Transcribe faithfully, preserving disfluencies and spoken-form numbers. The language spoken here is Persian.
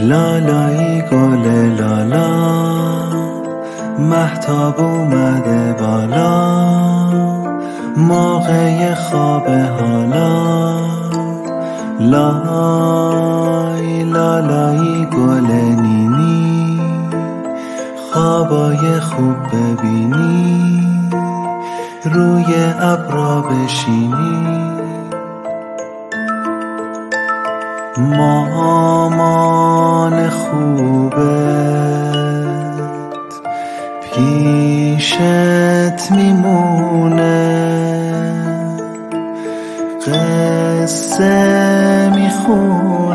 لالایی گل لالا، مهتاب اومده بالا، موقع خواب حالا. لای لالایی گل نینی، خوابای خوب ببینی، روی ابرا بشینی. مامان خوبت پیشت میمونه، قصه میخونه